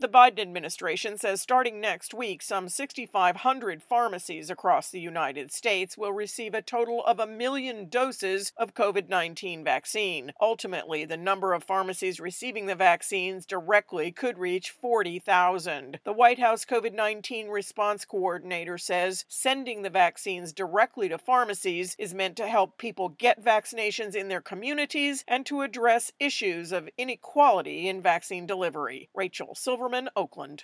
The Biden administration says starting next week, some 6,500 pharmacies across the United States will receive a total of 1 million doses of COVID-19 vaccine. Ultimately, the number of pharmacies receiving the vaccines directly could reach 40,000. The White House COVID-19 response coordinator says sending the vaccines directly to pharmacies is meant to help people get vaccinations in their communities and to address issues of inequality in vaccine delivery. Rachel Silverman, Oakland.